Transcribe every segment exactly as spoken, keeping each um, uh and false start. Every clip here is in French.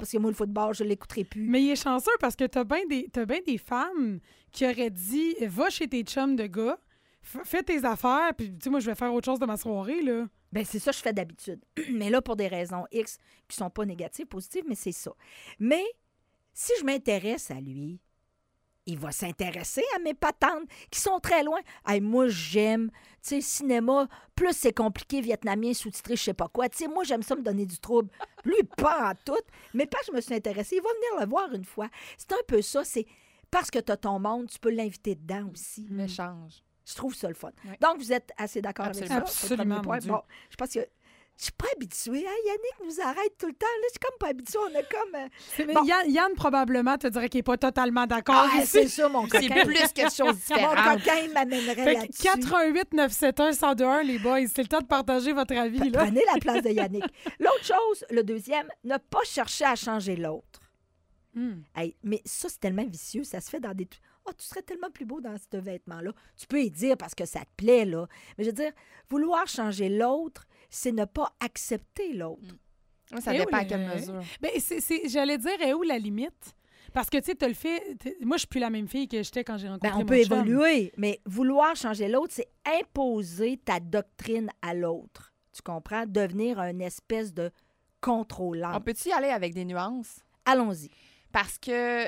parce que moi, le football, je ne l'écouterai plus. Mais il est chanceux parce que t'as bien des, t'as bien des femmes qui auraient dit « Va chez tes chums de gars, f- fais tes affaires, puis tu sais, moi, je vais faire autre chose de ma soirée, là. » Ben c'est ça que je fais d'habitude. Mais là, pour des raisons X qui sont pas négatives, positives, mais c'est ça. Mais si je m'intéresse à lui, il va s'intéresser à mes patentes qui sont très loin. Hey, moi, j'aime, tu sais, cinéma, plus c'est compliqué, vietnamien, sous-titré, je sais pas quoi. Tu sais, moi, j'aime ça me donner du trouble. Lui, pas en tout. Mais pas que je me suis intéressée, il va venir le voir une fois. C'est un peu ça, c'est parce que tu as ton monde, tu peux l'inviter dedans aussi. L'échange. Je trouve ça le fun. Oui. Donc, vous êtes assez d'accord avec ça? Absolument. C'est le premier Absolument, point. mon Dieu. Bon, je pense que je suis pas habituée. Hein? Yannick nous arrête tout le temps. Là, je suis comme pas habituée. On a comme... euh, C'est- mais Bon. Yann, Yann, probablement, te dirait qu'il n'est pas totalement d'accord. Ah, ici. c'est ça, mon C'est coquin. plus que chose Mon différente. coquin il m'amènerait Fait que là-dessus. quatre un huit neuf sept un un zéro deux un, les boys, c'est le temps de partager votre avis, là. Prenez la place de Yannick. L'autre chose, le deuxième, ne pas chercher à changer l'autre. Hmm. Hey, mais ça, c'est tellement vicieux. Ça se fait dans des... Oh, tu serais tellement plus beau dans ce vêtement-là. Tu peux y dire parce que ça te plaît, là. Mais je veux dire, vouloir changer l'autre, c'est ne pas accepter l'autre. Moi, ça Et dépend où à quelle le- mesure. Ben, c'est, c'est- j'allais dire, est où la limite? Parce que, tu sais, tu le fait... t'es- Moi, je suis plus la même fille que j'étais quand j'ai rencontré Ben, on mon peut chum. évoluer, mais vouloir changer l'autre, c'est imposer ta doctrine à l'autre. Tu comprends? Devenir un espèce de contrôlant. On peut-tu y aller avec des nuances? Allons-y. Parce que...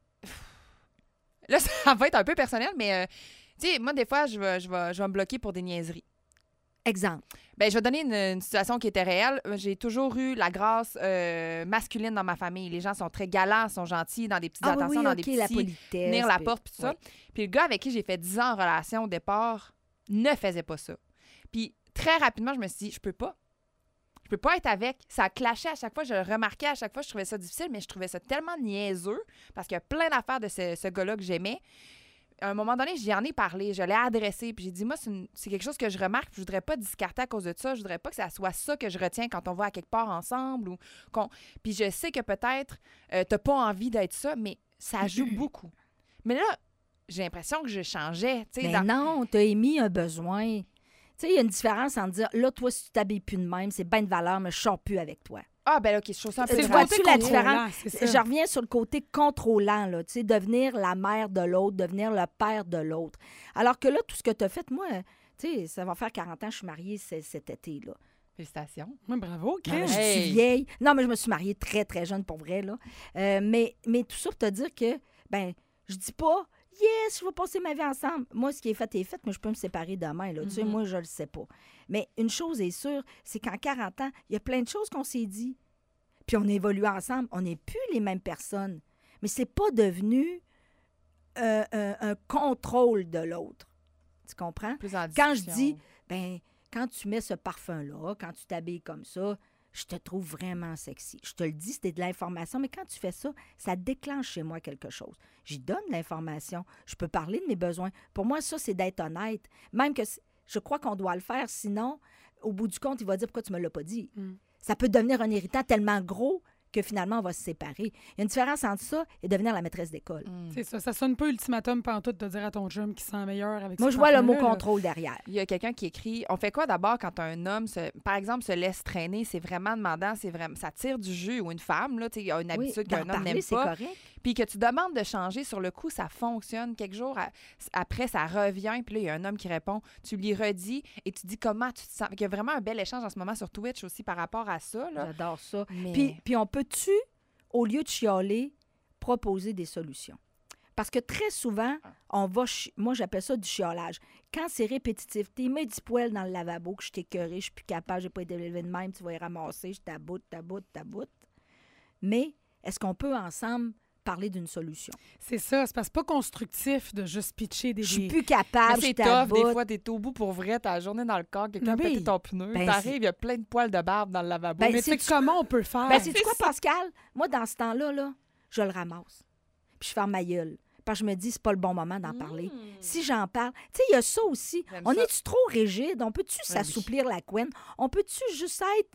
Là, ça va être un peu personnel, mais... euh, tu sais, moi, des fois, je vais, je, vais, je vais me bloquer pour des niaiseries. Exemple. Ben, je vais donner une, une situation qui était réelle. J'ai toujours eu la grâce euh, masculine dans ma famille. Les gens sont très galants, sont gentils, dans des petites Ah oui, attentions, oui, dans OK, des la petits... politesse. tenir la puis- porte, puis tout ça. oui. Puis le gars avec qui j'ai fait dix ans en relation au départ ne faisait pas ça. Puis très rapidement, je me suis dit, je peux pas. Je peux pas être avec. Ça clashait à chaque fois. Je le remarquais à chaque fois. Je trouvais ça difficile, mais je trouvais ça tellement niaiseux parce qu'il y a plein d'affaires de ce, ce gars-là que j'aimais. À un moment donné, j'y en ai parlé. Je l'ai adressé. Puis j'ai dit, moi, c'est, une- c'est quelque chose que je remarque. Puis je voudrais pas discarter à cause de ça. Je voudrais pas que ça soit ça que je retiens quand on va à quelque part ensemble. Ou qu'on... Puis je sais que peut-être euh, t'as pas envie d'être ça, mais ça joue beaucoup. Mais là, j'ai l'impression que je changeais. tu sais, Mais dans- non, tu as émis un besoin. Tu sais, il y a une différence en dire, là, toi, si tu t'habilles plus de même, c'est bien de valeur, mais je sors plus avec toi. Ah, ben là, OK, je trouve ça un peu Tu le vois côté tu la contrôlant, différence? c'est ça. Je reviens sur le côté contrôlant, là, tu sais, devenir la mère de l'autre, devenir le père de l'autre. Alors que là, tout ce que tu as fait, moi, tu sais, ça va faire quarante ans, je suis mariée c- cet été, là. Félicitations. Oui, bravo, Non, mais Chris. je Hey. suis vieille. Non, mais je me suis mariée très, très jeune, pour vrai, là. Euh, mais, mais tout ça pour te dire que, ben, je dis pas, yes, je vais passer ma vie ensemble. Moi, ce qui est fait est fait, mais je peux me séparer demain, là. Tu sais, Mhm. moi, je le sais pas. Mais une chose est sûre, c'est qu'en quarante ans, il y a plein de choses qu'on s'est dit. Puis on évolue ensemble. On n'est plus les mêmes personnes. Mais c'est pas devenu euh, un, un contrôle de l'autre. Tu comprends? Plus en Quand je discussion. dis, ben, quand tu mets ce parfum-là, quand tu t'habilles comme ça, je te trouve vraiment sexy. Je te le dis, c'était de l'information, mais quand tu fais ça, ça déclenche chez moi quelque chose. J'y donne l'information. Je peux parler de mes besoins. Pour moi, ça, c'est d'être honnête. Même que c- je crois qu'on doit le faire, sinon, au bout du compte, il va dire pourquoi tu me l'as pas dit. Mm. Ça peut devenir un irritant tellement gros que finalement, on va se séparer. Il y a une différence entre ça et devenir la maîtresse d'école. Mm. C'est ça. Ça sonne pas ultimatum pantoute de dire à ton chum qu'il sent meilleur avec Moi, ce je vois le mot parfum-là, là. contrôle derrière. Il y a quelqu'un qui écrit on fait quoi d'abord quand un homme, se, par exemple, se laisse traîner c'est vraiment demandant, c'est vraiment, ça tire du jus ou une femme, là, tu sais, il y a une Oui, habitude d'en qu'un homme parler, n'aime c'est pas. correct. Puis que tu demandes de changer sur le coup, ça fonctionne. Quelques jours à- après, ça revient. Puis là, il y a un homme qui répond. Tu lui redis et tu dis comment tu te sens. Il y a vraiment un bel échange en ce moment sur Twitch aussi par rapport à ça. Là. J'adore ça. Mais... Puis, puis on peut-tu, au lieu de chialer, proposer des solutions? Parce que très souvent, on va... chi- Moi, j'appelle ça du chiolage. Quand c'est répétitif, t'es mis du poêle dans le lavabo, que je t'ai écœuré, je suis plus capable, j'ai pas été élevé de même, tu vas y ramasser, je taboute, taboute, taboute. Mais est-ce qu'on peut ensemble parler d'une solution? C'est ça. C'est parce que c'est pas constructif de juste pitcher des... Je suis des- plus capable, Mais je c'est tough, taboute. des fois, t'es au bout pour vrai, t'as la journée dans le corps, quelqu'un a Mais oui. pété ton pneu, Ben, t'arrives, c'est- il y a plein de poils de barbe dans le lavabo. Ben, Mais c'est- tu sais, comment on peut faire? Ben, c'est quoi, Pascal? Moi, dans ce temps-là, là, je le ramasse. Puis je ferme ma gueule. Parce que je me dis, c'est pas le bon moment d'en parler. Si j'en parle... Tu sais, il y a ça aussi. J'aime On ça. est-tu trop rigide? On peut-tu oui. s'assouplir la couenne? On peut-tu juste être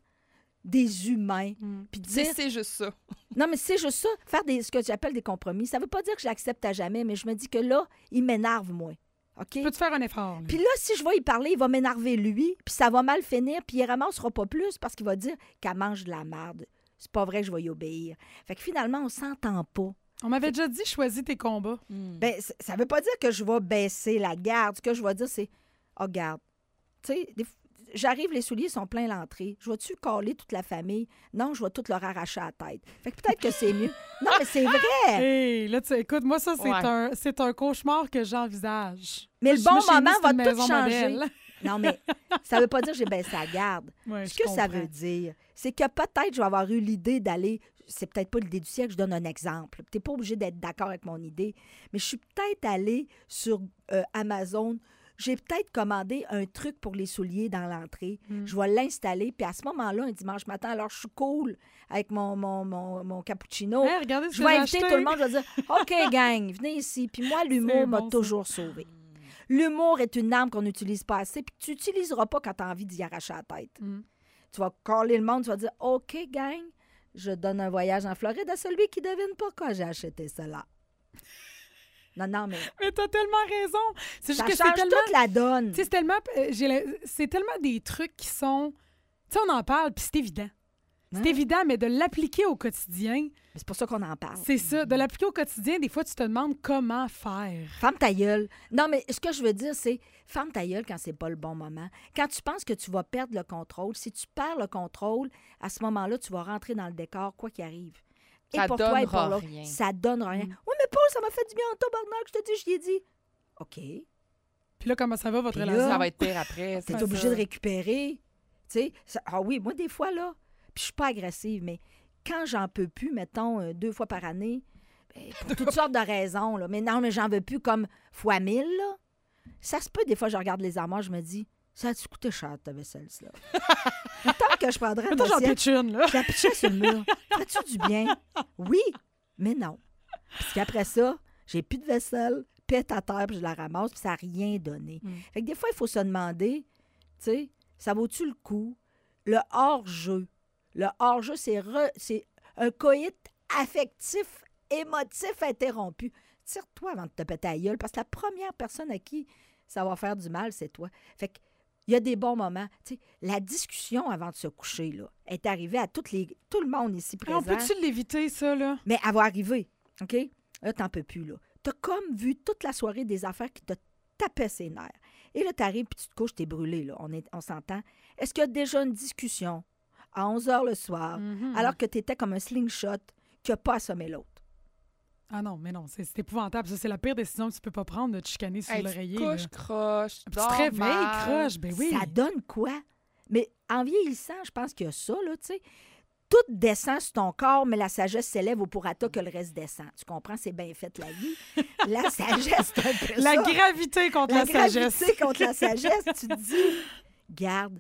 des humains? Mm. Puis C'est dire... c'est juste ça. Non, mais c'est juste ça. Faire des, ce que j'appelle des compromis. Ça veut pas dire que j'accepte à jamais, mais je me dis que là, il m'énerve, moi. OK? Peux-tu faire un effort? là? Puis là, si je vais y parler, il va m'énerver lui, puis ça va mal finir, puis il ramassera pas plus parce qu'il va dire qu'elle mange de la merde. c'est pas vrai que je vais y obéir. Fait que finalement, on s'entend pas. On m'avait déjà dit, choisis tes combats. Mm. Ben, c- ça veut pas dire que je vais baisser la garde. Ce que je vais dire, c'est, oh, garde, tu sais, des f- j'arrive, les souliers sont pleins l'entrée. Je vais-tu caler toute la famille? Non, je vais tout leur arracher à la tête. Fait que peut-être que c'est mieux. Non, mais c'est vrai. Hey, là, tu écoute, moi, ça, c'est Ouais. un, c'est un cauchemar que j'envisage. Mais Moi, le moi, bon chez nous, moment c'est va une tout maison changer. modèle. Non, mais ça veut pas dire que j'ai baissé la garde. Ouais, Ce je que ça comprends. veut dire, c'est que peut-être je vais avoir eu l'idée d'aller. C'est peut-être pas l'idée du siècle, je donne un exemple. Tu n'es pas obligé d'être d'accord avec mon idée, mais je suis peut-être allée sur euh, Amazon. J'ai peut-être commandé un truc pour les souliers dans l'entrée. Mm. Je vais l'installer. Puis à ce moment-là, un dimanche matin, alors je suis cool avec mon, mon, mon, mon cappuccino. Hey, regardez ce Je que vais j'ai inviter acheté. tout le monde. Je vais dire OK, gang, venez ici. Puis moi, l'humour C'est m'a bon, ça. toujours sauvé. L'humour est une arme qu'on n'utilise pas assez, puis tu n'utiliseras pas quand tu as envie d'y arracher la tête. Mm. Tu vas caller le monde, tu vas dire OK, gang, je donne un voyage en Floride à celui qui devine pourquoi j'ai acheté cela. Non, non, mais Mais t'as tellement raison. C'est juste ça que c'est change tellement... toute la donne. Tu sais, c'est tellement, euh, j'ai la- c'est tellement des trucs qui sont... Tu sais, on en parle, puis c'est évident. C'est Hein? évident, mais de l'appliquer au quotidien, Mais c'est pour ça qu'on en parle. c'est ça. De l'appliquer au quotidien, des fois, tu te demandes comment faire. Ferme ta gueule. Non, mais ce que je veux dire, c'est ferme ta gueule quand c'est pas le bon moment. Quand tu penses que tu vas perdre le contrôle, si tu perds le contrôle, à ce moment-là, tu vas rentrer dans le décor, quoi qu'il arrive. Et Ça pour toi et pour donnera l'autre, rien. ça donne rien. Mm. Oui, mais Paul, ça m'a fait du bien en tabarnak, je te dis, je l'ai dit. OK. Puis là, comment ça va, votre Puis là, relation? Ça va être pire après. T'es c'est obligé ça. de récupérer. Tu sais, ça- ah oui, moi, des fois, là, puis je suis pas agressive, mais quand j'en peux plus, mettons, euh, deux fois par année, ben, pour toutes sortes de raisons, là, mais non, mais j'en veux plus comme fois mille, là. Ça se peut, des fois, je regarde les armoires, je me dis, ça a-tu coûté cher, ta vaisselle, ça? Tant que je prendrais une Attends, j'en assiette, pitch une, là. je la pitchais sur le mur. Ferais-tu du bien? Oui, mais non. Puis qu'après ça, j'ai plus de vaisselle, pète à terre, puis je la ramasse, puis ça n'a rien donné. Mm. Fait que des fois, il faut se demander, tu sais, ça vaut-tu le coup? Le hors-jeu. Le hors-jeu, c'est re- c'est un coït affectif, émotif interrompu. Tire-toi avant de te péter la gueule, parce que la première personne à qui ça va faire du mal, c'est toi. Fait que il y a des bons moments. Tu sais, la discussion avant de se coucher là, est arrivée à toutes les, tout le monde ici Ah, On présent. peut-tu l'éviter, ça, là? Mais elle va arriver, OK? Là, t'en peux plus, là. T'as comme vu toute la soirée des affaires qui te tapaient ses nerfs. Et là, t'arrives, puis tu te couches, t'es brûlé, là. On, est, on s'entend. Est-ce qu'il y a déjà une discussion à onze heures le soir, Mhm. alors que t'étais comme un slingshot qui n'a pas assommé l'autre? Ah non, mais non, c'est c'est épouvantable. Ça, c'est la pire décision que tu peux pas prendre, de te chicaner sur Hey, tu l'oreiller. te là. couches, croche, tu Puis tu dors te réveilles, mal. croche, ben oui. Ça donne quoi? Mais en vieillissant, je pense qu'il y a ça, là, tu sais. Tout descend sur ton corps, mais la sagesse s'élève au pourrata que le reste descend. Tu comprends? C'est bien fait, la vie. La sagesse, c'est un peu La ça. gravité contre La la, sagesse. gravité contre la sagesse, tu te dis, garde,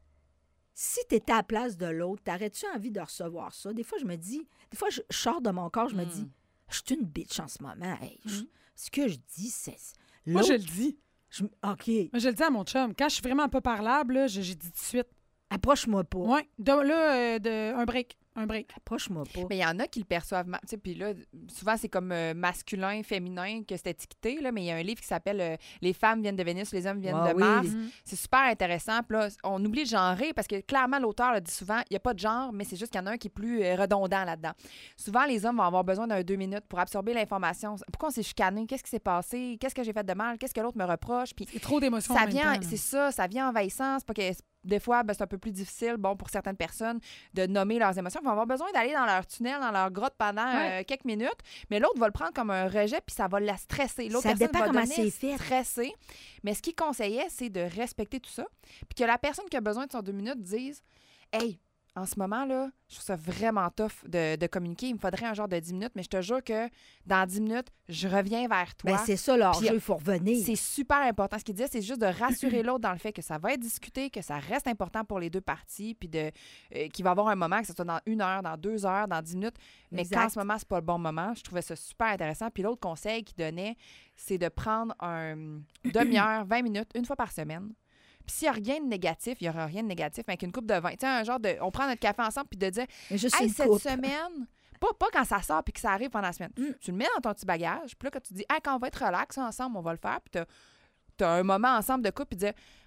si tu étais à la place de l'autre, t'aurais-tu envie de recevoir ça? Des fois, je me dis, des fois, je je sors de mon corps, je me Mm. dis, je suis une bitch en ce moment. Hey, je- Mm. Ce que je dis, c'est. Moi, je le l'autre, dis. je- OK, Moi, je le dis à mon chum. Quand je suis vraiment pas parlable, là, j'ai j'ai dit tout de suite. approche-moi pas. Ouais. De, là, euh, de, un break. Un break. Approche-moi pas. Mais il y en a qui le perçoivent mal. Tu sais, puis là, souvent, c'est comme euh, masculin, féminin que c'est étiqueté, là, mais il y a un livre qui s'appelle euh, Les femmes viennent de Vénus, les hommes viennent Ah de oui. Mars. Mhm. C'est super intéressant. Puis là, on oublie de genrer parce que clairement, l'auteur le dit souvent, il n'y a pas de genre, mais c'est juste qu'il y en a un qui est plus euh, redondant là-dedans. Souvent, les hommes vont avoir besoin d'un deux minutes pour absorber l'information. Pourquoi on s'est chicané? Qu'est-ce qui s'est passé? Qu'est-ce que j'ai fait de mal? Qu'est-ce que l'autre me reproche? Puis C'est trop d'émotions en ça même vient, temps, là. c'est ça, ça vient envahissant. C'est pas que des fois, ben, c'est un peu plus difficile, bon, pour certaines personnes, de nommer leurs émotions. Ils vont avoir besoin d'aller dans leur tunnel, dans leur grotte pendant Ouais. euh, quelques minutes, mais l'autre va le prendre comme un rejet, puis ça va la stresser. L'autre Ça personne dépend va comment donner c'est fait. stresser. Mais ce qu'il conseillait, c'est de respecter tout ça, puis que la personne qui a besoin de son deux minutes dise « Hey, en ce moment, là, je trouve ça vraiment tough de, de communiquer. Il me faudrait un genre de dix minutes, mais je te jure que dans dix minutes, je reviens vers toi. Ben, c'est ça, leur Puis, jeu, il faut revenir. C'est super important. Ce qu'il disait, c'est juste de rassurer l'autre dans le fait que ça va être discuté, que ça reste important pour les deux parties, puis de euh, qu'il va y avoir un moment, que ce soit dans une heure, dans deux heures, dans dix minutes, mais Exact. qu'en ce moment, c'est pas le bon moment. Je trouvais ça super intéressant. Puis l'autre conseil qu'il donnait, c'est de prendre un demi-heure, vingt minutes, une fois par semaine. Puis s'il n'y a rien de négatif, il n'y aura rien de négatif, mais avec une coupe de vin. Tu sais, un genre de. On prend notre café ensemble, puis de dire Mais juste hey, une cette coupe. semaine, pas, pas quand ça sort puis que ça arrive pendant la semaine. Mm. Tu le mets dans ton petit bagage, puis là, quand tu dis, hey, quand on va être relax ensemble, on va le faire, puis t'as, t'as un moment ensemble de couple, puis dire,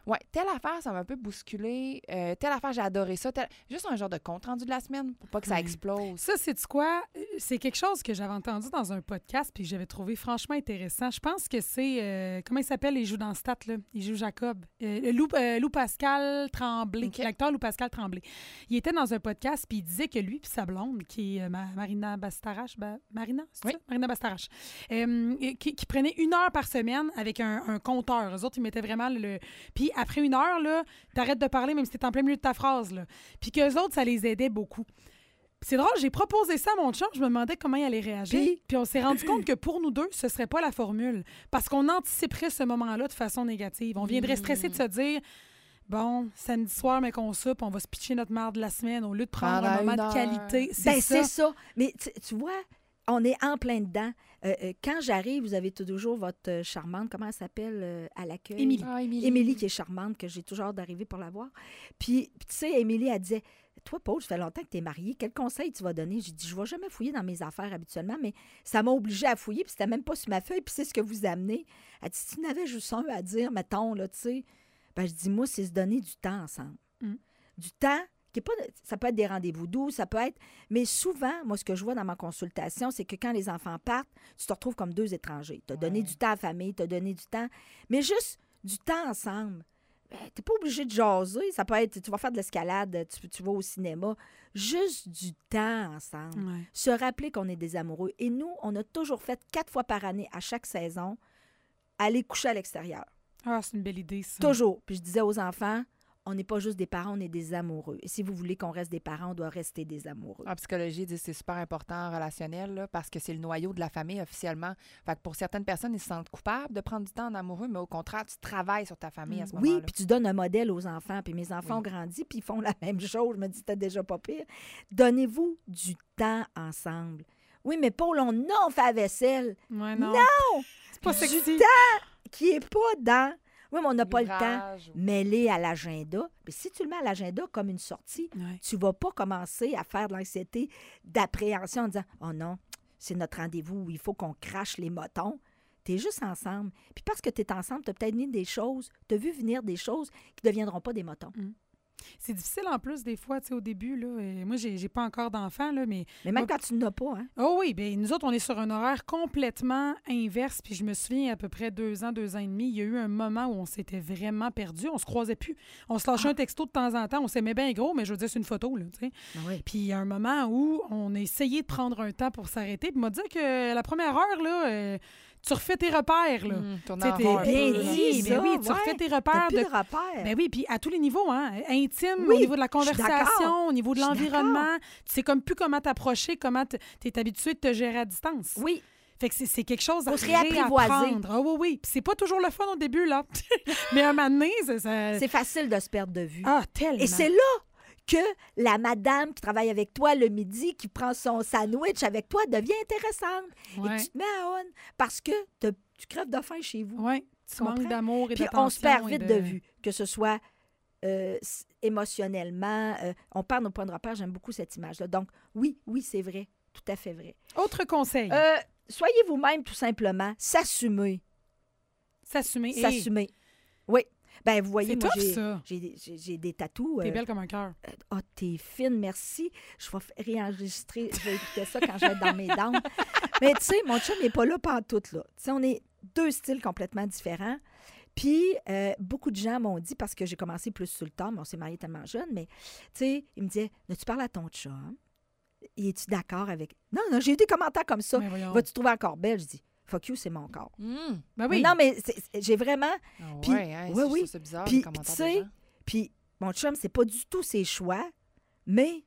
Ouais, telle affaire, ça m'a un peu bousculé. Euh, telle affaire, j'ai adoré ça. Tel... Juste un genre de compte-rendu de la semaine pour pas que ça Ouais. explose. Ça, c'est quoi? C'est quelque chose que j'avais entendu dans un podcast puis que j'avais trouvé franchement intéressant. Je pense que c'est... euh, comment il s'appelle? Il joue dans Stat, là. Il joue Jacob. Euh, Lou, euh, Lou Pascal Tremblay. OK. L'acteur Lou Pascal Tremblay. Il était dans un podcast puis il disait que lui puis sa blonde, qui est euh, Ma- Marina Bastarache... Ba- Marina, c'est Oui. ça? Marina Bastarache. Euh, et qui, qui prenait une heure par semaine avec un, un compteur. Eux autres, ils mettaient vraiment le... Puis après une heure, là, t'arrêtes de parler même si t'es en plein milieu de ta phrase, là. Puis qu'eux autres, ça les aidait beaucoup. Puis c'est drôle, j'ai proposé ça à mon chum, je me demandais comment il allait réagir. Puis- Puis on s'est rendu compte que pour nous deux, ce serait pas la formule. Parce qu'on anticiperait ce moment-là de façon négative. On viendrait stresser de se dire... Bon, samedi soir, mais qu'on soupe, on va se pitcher notre marde de la semaine au lieu de prendre Pendant un moment une de heure. qualité. C'est Ben, ça. c'est ça. Mais tu, tu vois, on est en plein dedans. Euh, euh, quand j'arrive, vous avez toujours votre euh, charmante, comment elle s'appelle euh, à l'accueil? Émilie. Ah, Émilie. Émilie, qui est charmante, que j'ai toujours hâte d'arriver pour la voir. Puis, puis tu sais, Émilie, elle disait, toi, Paul, ça fait longtemps que tu es mariée. Quel conseil tu vas donner? J'ai dit, je ne vais jamais fouiller dans mes affaires habituellement, mais ça m'a obligée à fouiller, puis c'était même pas sur ma feuille, puis c'est ce que vous amenez. Elle dit, si tu n'avais juste un à dire, mettons, là, tu sais, ben, je dis, moi, c'est se donner du temps ensemble. Mm. Du temps, qui est pas, ça peut être des rendez-vous doux, ça peut être. Mais souvent, moi, ce que je vois dans ma consultation, c'est que quand les enfants partent, tu te retrouves comme deux étrangers. Tu as donné du temps à la famille, tu as donné du temps, mais juste du temps ensemble. Ben, tu n'es pas obligé de jaser. Ça peut être, tu vas faire de l'escalade, tu, tu vas au cinéma. Juste du temps ensemble. Ouais. Se rappeler qu'on est des amoureux. Et nous, on a toujours fait quatre fois par année, à chaque saison, aller coucher à l'extérieur. Ah, c'est une belle idée, ça. Toujours. Puis je disais aux enfants, on n'est pas juste des parents, on est des amoureux. Et si vous voulez qu'on reste des parents, on doit rester des amoureux. En psychologie, ils disent que c'est super important en relationnel là, parce que c'est le noyau de la famille officiellement. Fait que pour certaines personnes, ils se sentent coupables de prendre du temps en amoureux, mais au contraire, tu travailles sur ta famille à ce Oui, moment-là. puis tu donnes un modèle aux enfants. Puis mes enfants Oui. ont grandi, puis ils font la même chose. Je me dis, c'était déjà pas pire. Donnez-vous du temps ensemble. Oui, mais Paul, on, non, on fait la vaisselle. Ouais, non. Non! C'est pas Du sexy. temps qui est pas dans... Oui, mais on n'a pas le temps. L'ouvrage, ou- Mêlé à l'agenda. Mais si tu le mets à l'agenda comme une sortie, Ouais. tu vas pas commencer à faire de l'anxiété, d'appréhension en disant « Oh non, c'est notre rendez-vous où il faut qu'on crache les motons. » Tu es juste ensemble. Puis parce que tu es ensemble, tu as peut-être mis des choses, tu as vu venir des choses qui ne deviendront pas des motons. C'est difficile en plus, des fois, tu sais, au début. Là, et moi, j'ai j'ai pas encore d'enfants, là, mais. Mais même Moi- quand tu n'as pas, hein? Oh oui, bien, nous autres, on est sur un horaire complètement inverse. Puis je me souviens, à peu près deux ans, deux ans et demi, il y a eu un moment où on s'était vraiment perdu. On se croisait plus. On se lâchait un texto de temps en temps. On s'aimait bien gros, mais je veux dire, c'est une photo, là, tu sais. Oui. Puis il y a un moment où on a essayé de prendre un temps pour s'arrêter. Puis m'a dit que la première heure, là, euh, tu refais tes repères, là. Mmh, tourner Tu sais, en t'es rond un bien peu, là. dit. Ben ça, oui, tu ouais. refais tes T'as repères plus de de repères. ben oui, puis à tous les niveaux, hein. Intime, Oui, au niveau de la je suis d'accord. conversation, au niveau de Je suis l'environnement. Tu sais comme plus comment t'approcher, comment tu es habitué de te gérer à distance. Oui, Fait que c'est- c'est quelque chose à Faut se réapprivoiser. réapprendre. Ah oui, oui. Puis c'est pas toujours le fun au début, là. Mais un moment donné, ça... ça- c'est facile de se perdre de vue. Ah, tellement. Et c'est là que la madame qui travaille avec toi le midi, qui prend son sandwich avec toi, devient intéressante. Et Ouais. que tu te mets à on parce que te- tu crèves de faim chez vous. Ouais. Tu comprends? manques d'amour et Puis d'attention. on se perd et vite de... vue, que ce soit euh, s- émotionnellement. euh, on perd nos points de repère. J'aime beaucoup cette image-là. Donc, oui, oui, c'est vrai. Tout à fait vrai. Autre conseil, Euh, soyez vous-même, tout simplement. S'assumer. s'assumer. Hey, S'assumer. Oui. Ben, vous voyez, c'est moi, tough, j'ai, ça. j'ai, des- j'ai- j'ai des tatous. T'es euh, belle comme un cœur. Ah, t'es fine, merci. Je vais f- réenregistrer. Je vais écouter ça quand je vais être dans mes dents. Mais tu sais, mon chum n'est pas là pantoute, là. Tu sais, on est deux styles complètement différents. Puis, euh, beaucoup de gens m'ont dit, parce que j'ai commencé plus sur le temps, mais on s'est mariés tellement jeunes, mais tu sais, ils me disaient, tu parles à ton chum? Et es-tu d'accord avec... Non, non, j'ai eu des commentaires comme ça. Mais voyons. Vas-tu trouver encore belle? Je dis, fuck you, c'est mon corps. Mmh. Ben Mais oui. non, mais c'est- c'est- j'ai vraiment... Ah Puis- ouais, hein, ouais, c'est- oui. ça, c'est bizarre, Puis, les puis, commentaires tu des sais, gens. Puis, mon chum, c'est pas du tout ses choix, mais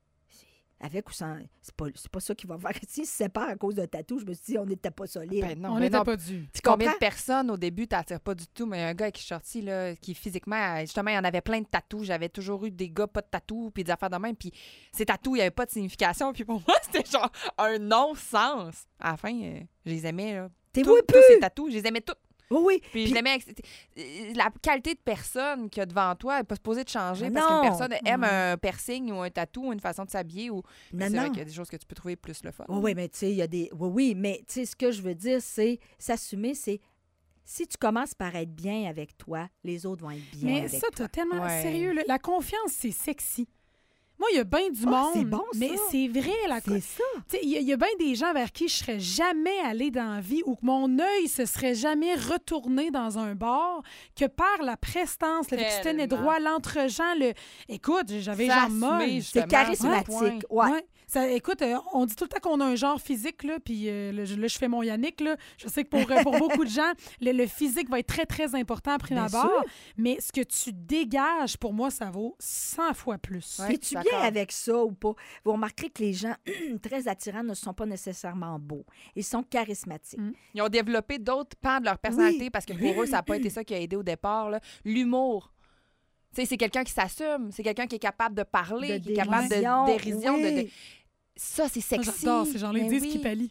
avec ou sans... C'est pas, c'est pas ça qui va faire. S'il se sépare à cause d'un tatou, je me suis dit, on n'était pas solide. Ben non, on ben n'était non. pas dû. Puis combien comprends? de personnes, au début, t'attires pas du tout, mais un gars qui est sorti, là, qui physiquement, euh, justement, il y en avait plein de tatous. J'avais toujours eu des gars pas de tatous, puis des affaires de même. Puis ces tatous, il n'y avait pas de signification. Puis pour moi, c'était genre un non-sens. À la fin, euh, je les aimais, là. T'es Tous- oui, tous ces tatous, je les aimais tous. Oui, oui. Puis, Puis- je l'aimais. avec- euh, La qualité de personne qu'il y a devant toi, elle n'est pas supposée de changer parce Non. qu'une personne aime Ouais. un piercing ou un tatou ou une façon de s'habiller. Ou... Mais non, c'est vrai non. qu'il y a des choses que tu peux trouver plus le fun. Oui, oui, mais tu sais, il y a des... Oui, oui, mais tu sais, ce que je veux dire, c'est s'assumer, c'est si tu commences par être bien avec toi, les autres vont être bien Mais avec ça, toi. t'as tellement Ouais. sérieux. là. La confiance, c'est sexy. Moi, il y a bien du Ah, monde. c'est bon, ça. Mais c'est vrai, la C'est ça. Tu sais, il y, a- il y a bien des gens vers qui je serais jamais allée dans la vie ou que mon œil se serait jamais retourné dans un bar que par la prestance, le fait que tu tenais Tellement. droit, l'entre-gens, le... Écoute, j'avais les jambes S'assumer, molles. justement, C'est charismatique. point. Ouais. Ouais. Ça, écoute, euh, on dit tout le temps qu'on a un genre physique, là, puis euh, là, je, là, je fais mon Yannick, là. Je sais que pour, euh, pour beaucoup de gens, le, le physique va être très, très important à prime Bien abord, sûr. mais ce que tu dégages, pour moi, ça vaut cent fois plus. Ouais. Es-tu d'accord. bien avec ça ou pas? Vous remarquerez que les gens très attirants ne sont pas nécessairement beaux. Ils sont charismatiques. Mm. Ils ont développé d'autres pans de leur personnalité Oui. parce que pour eux, ça n'a pas été ça qui a aidé au départ. là. L'humour. Tu sais, c'est quelqu'un qui s'assume, c'est quelqu'un qui est capable de parler, De qui est capable dérision, de dérision. oui. de- de- Ça, c'est Moi, sexy. J'adore ces gens-là, ils Mais disent oui. qu'ils pallient.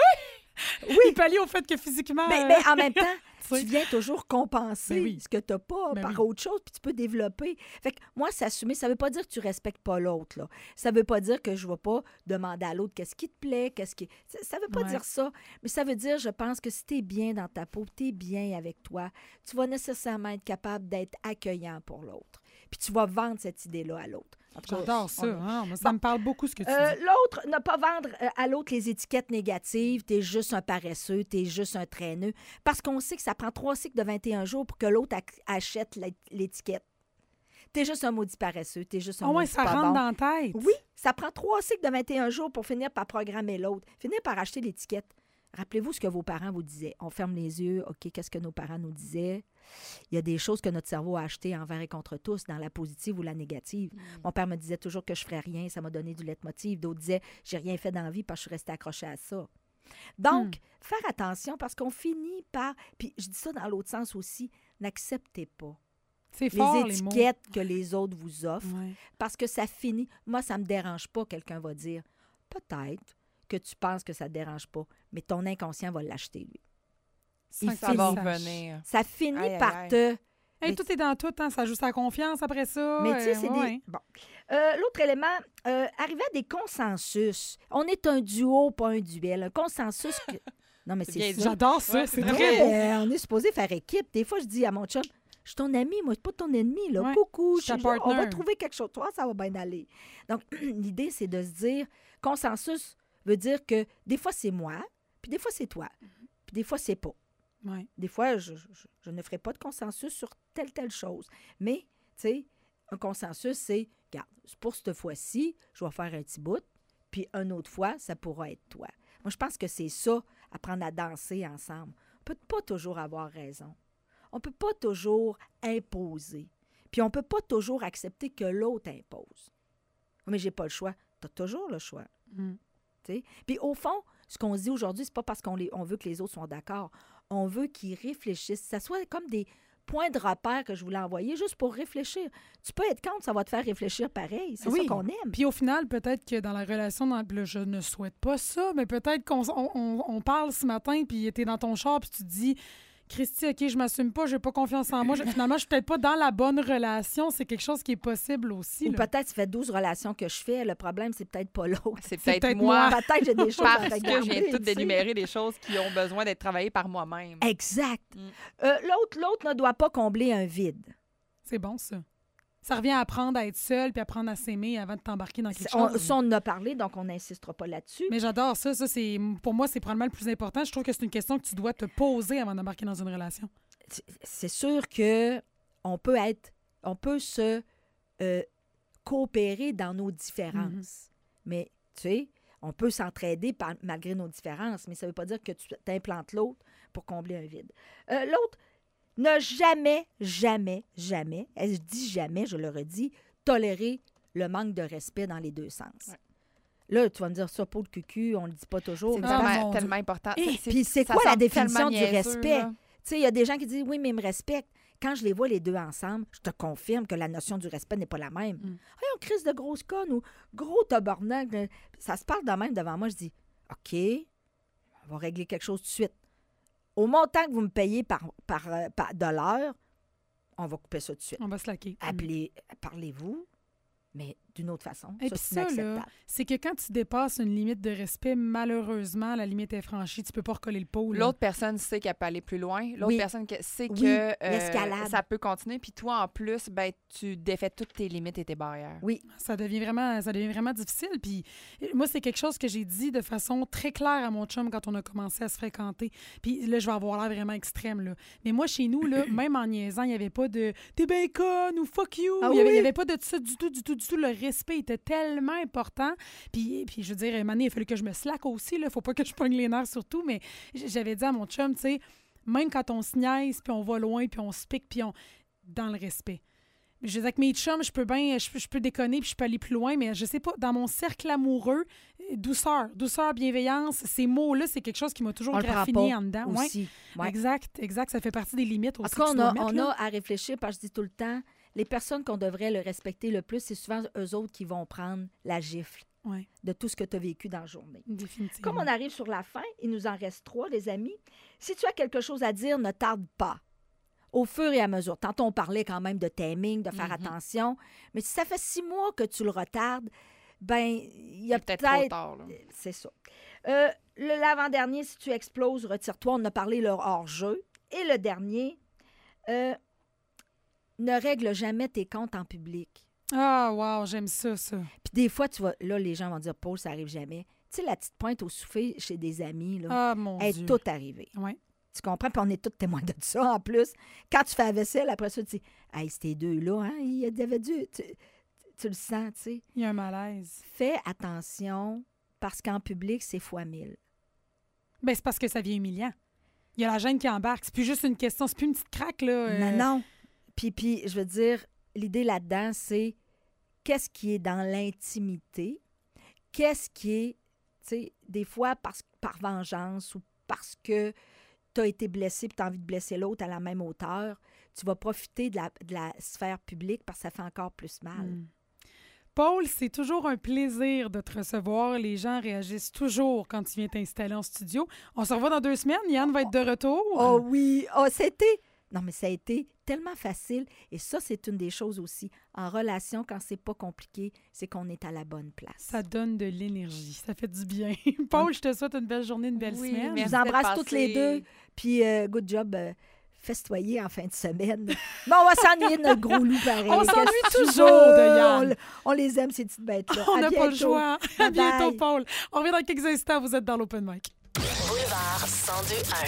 Oui. Ils pallient au fait que physiquement... Mais, euh, mais en même temps, tu sais. tu viens toujours compenser Ben oui. ce que tu n'as pas Ben par oui. autre chose, puis tu peux développer. Fait que moi, s'assumer, ça ne veut pas dire que tu ne respectes pas l'autre. Là. Ça ne veut pas dire que je ne vais pas demander à l'autre qu'est-ce qui te plaît, qu'est-ce qui. Ça ne veut pas Ouais. dire ça. Mais ça veut dire, je pense que si tu es bien dans ta peau, tu es bien avec toi, tu vas nécessairement être capable d'être accueillant pour l'autre. Puis tu vas vendre cette idée-là à l'autre. En tout cas, J'adore ça. on est- hein. Moi, ça Bon. me parle beaucoup, ce que tu Euh, dis. L'autre, ne pas vendre euh, à l'autre les étiquettes négatives. T'es juste un paresseux, t'es juste un traîneux. Parce qu'on sait que ça prend trois cycles de vingt et un jours pour que l'autre ac- achète l'é- l'étiquette. T'es juste un maudit paresseux, t'es juste un Au moins, maudit ça pas rentre bon. dans la tête. Oui, ça prend trois cycles de vingt et un jours pour finir par programmer l'autre, finir par acheter l'étiquette. Rappelez-vous ce que vos parents vous disaient. On ferme les yeux, OK, qu'est-ce que nos parents nous disaient? Il y a des choses que notre cerveau a achetées envers et contre tous, dans la positive ou la négative. Mon père me disait toujours que je ferais rien, ça m'a donné du leitmotiv. D'autres disaient, j'ai rien fait dans la vie parce que je suis restée accrochée à ça. Donc, faire attention parce qu'on finit par... Puis je dis ça dans l'autre sens aussi, n'acceptez pas C'est fort, les les mots. étiquettes que les autres vous offrent Ouais. parce que ça finit... Moi, ça me dérange pas, quelqu'un va dire. Peut-être que tu penses que ça te dérange pas, mais ton inconscient va l'acheter, lui. Sans Il que Ça tu va le saches. revenir. Ça finit Aïe, aïe, par aïe. te... Hey, Mais- tout est dans tout, hein? Ça joue sa confiance après ça. Mais tu sais, euh, c'est ouais. des... Bon. Euh, L'autre élément, euh, arriver à des consensus. On est un duo, pas un duel. Un consensus... que- Non, mais C'est c'est bien ça. dit. J'adore ça, Ouais, c'est c'est très vrai. beau. Euh, on est supposé faire équipe. Des fois, je dis à mon chum, je suis ton ami, moi, je suis pas ton ennemi. Là. Ouais, Coucou, je suis ta je- on va partner. trouver quelque chose. Toi, ça va bien aller. Donc, l'idée, c'est de se dire, consensus veut dire que des fois, c'est moi, puis des fois, c'est toi, puis des fois, c'est pas. Ouais. Des fois, je, je- je ne ferai pas de consensus sur telle, telle chose. Mais, tu sais, un consensus, c'est, regarde, pour cette fois-ci, je vais faire un petit bout, puis une autre fois, ça pourra être toi. Moi, je pense que c'est ça, apprendre à danser ensemble. On ne peut pas toujours avoir raison. On ne peut pas toujours imposer. Puis on ne peut pas toujours accepter que l'autre impose. Mais j'ai pas le choix. Tu as toujours le choix. Mm. Tu sais. Puis au fond, ce qu'on se dit aujourd'hui, c'est pas parce qu'on les- on veut que les autres soient d'accord. On veut qu'ils réfléchissent. Ça soit comme des points de repère que je voulais envoyer juste pour réfléchir. Tu peux être contre, ça va te faire réfléchir pareil. C'est Oui. ça qu'on aime. Puis au final, peut-être que dans la relation, dans, là, je ne souhaite pas ça, mais peut-être qu'on on, on- on parle ce matin, puis tu es dans ton char, puis tu te dis, Christy, OK, je m'assume pas, j'ai pas confiance en moi. Je- finalement, je suis peut-être pas dans la bonne relation. C'est quelque chose qui est possible aussi. Ou là. peut-être ça fait douze relations que je fais. Le problème, c'est peut-être pas l'autre. C'est C'est peut-être peut-être moi, moi. Peut-être j'ai des choses à parce que regarder. je viens de tout tu sais. d'énumérer des choses qui ont besoin d'être travaillées par moi-même. Exact. Mm. Euh, l'autre, l'autre ne doit pas combler un vide. C'est bon, ça. Ça revient à apprendre à être seul puis apprendre à s'aimer avant de t'embarquer dans quelque On, chose. ça, on en a parlé, donc on n'insistera pas là-dessus. Mais j'adore ça. Ça, c'est, pour moi, c'est probablement le plus important. Je trouve que c'est une question que tu dois te poser avant d'embarquer dans une relation. C'est- C'est sûr que on peut être, on peut se euh, coopérer dans nos différences. Mm-hmm. Mais, tu sais, on peut s'entraider par- malgré nos différences, mais ça ne veut pas dire que tu t'implantes l'autre pour combler un vide. Euh, l'autre, ne jamais, jamais, jamais, et je dis jamais, je le redis, tolérer le manque de respect dans les deux sens. Ouais. Là, tu vas me dire ça, peau de cucu, on ne le dit pas toujours. C'est mais Ah, tellement, mon tellement important. Et C'est- puis c'est ça quoi la semble définition tellement du niaiseux, respect? là. Tu sais, il y a des gens qui disent oui, mais ils me respectent. Quand je les vois les deux ensemble, je te confirme que la notion du respect n'est pas la même. Mm. Hey, on crise de grosse conne ou gros tabarnak. euh, Ça se parle de même devant moi. Je dis OK, on va régler quelque chose tout de suite. Au montant que vous me payez par, par, euh, par de l'heure, on va couper ça tout de suite. On va se laquer. Appelez, parlez-vous, mais d'une autre façon. Et ça, puis c'est ça, là, inacceptable. c'est que quand tu dépasses une limite de respect, malheureusement, la limite est franchie. Tu peux pas recoller le pot. là. L'autre personne sait qu'elle peut aller plus loin. L'autre Oui. personne que- sait Oui, que euh, l'escalade. ça peut continuer. Puis toi, en plus, ben, tu défais toutes tes limites et tes barrières. Oui, Ça devient vraiment, ça devient vraiment difficile. Puis euh, moi, c'est quelque chose que j'ai dit de façon très claire à mon chum quand on a commencé à se fréquenter. Puis là, je vais avoir l'air vraiment extrême, là. Mais moi, chez nous, là, même en niaisant, il n'y avait pas de « t'es bien conne » ou « fuck you Ah il n'y avait, oui? il y avait pas de ça du tout, du tout, du tout. Le respect était tellement important. Puis, puis je veux dire, à un moment donné, il a fallu que je me slack aussi. Il ne faut pas que je pogne les nerfs surtout. Mais j- j'avais dit à mon chum, tu sais, même quand on se niaise, puis on va loin, puis on se pique, puis on... dans le respect. Je veux dire, avec mes chums, je peux bien, je, peux- je peux déconner puis je peux aller plus loin, mais je sais pas, dans mon cercle amoureux, euh, douceur, douceur, bienveillance, ces mots-là, c'est quelque chose qui m'a toujours on le prend graffiné pas en dedans. Ouais, aussi. Ouais. exact, exact, ça fait partie des limites En aussi tout cas, que on tu dois a, mettre, on là. a à réfléchir, parce que je dis tout le temps, les personnes qu'on devrait le respecter le plus, c'est souvent eux autres qui vont prendre la gifle Ouais, de tout ce que tu as vécu dans la journée. définitivement. Comme on arrive sur la fin, il nous en reste trois, les amis. Si tu as quelque chose à dire, ne tarde pas. Au fur et à mesure. Tantôt, on parlait quand même de timing, de faire Mhm. attention. Mais si ça fait six mois que tu le retardes, ben il y a C'est peut-être trop peut-être... tard. là. C'est ça. Euh, le l'avant-dernier, si tu exploses, retire-toi. On en a parlé leur hors-jeu. Et le dernier, euh, ne règle jamais tes comptes en public. Ah, wow, j'aime ça, ça. Puis des fois, tu vas, là, les gens vont dire, Paul, ça arrive jamais. Tu sais, la petite pointe au soufflet chez des amis, là, Ah, mon elle Dieu. est toute arrivée. Ouais. Tu comprends? Puis on est tous témoins de ça, en plus. Quand tu fais la vaisselle, après ça, tu dis, hey, ces deux-là, hein, il y avait dû... Tu, tu le sens, tu sais. Il y a un malaise. Fais attention, parce qu'en public, c'est fois mille. Ben, c'est parce que ça devient humiliant. Il y a la gêne qui embarque. C'est plus juste une question, c'est plus une petite craque, là. euh, Non, non. Puis, puis, je veux dire, l'idée là-dedans, c'est qu'est-ce qui est dans l'intimité, qu'est-ce qui est, tu sais, des fois parce, par vengeance ou parce que tu as été blessé et tu as envie de blesser l'autre à la même hauteur, tu vas profiter de la, de la sphère publique parce que ça fait encore plus mal. Mm. Paul, c'est toujours un plaisir de te recevoir. Les gens réagissent toujours quand tu viens t'installer en studio. On se revoit dans deux semaines. Yann va être de retour. Oh oui! Oh, ça a été... Non, mais ça a été tellement facile. Et ça, c'est une des choses aussi. En relation, quand c'est pas compliqué, c'est qu'on est à la bonne place. Ça donne de l'énergie. Ça fait du bien. Paul, je te souhaite une belle journée, une belle Oui, semaine. Je merci. vous embrasse d'être toutes les passé. deux. Puis, euh, good job, euh, festoyer en fin de semaine. Bon, on va s'ennuyer de notre gros loup pareil. On s'ennuie Qu'est-ce que tu toujours veux? de Yann. On, l- on les aime, ces petites bêtes-là. On À n'a pas le bientôt. choix. À Bye bientôt, bye. Paul. On revient dans quelques instants. Vous êtes dans l'Open Mic. Boulevard cent deux un.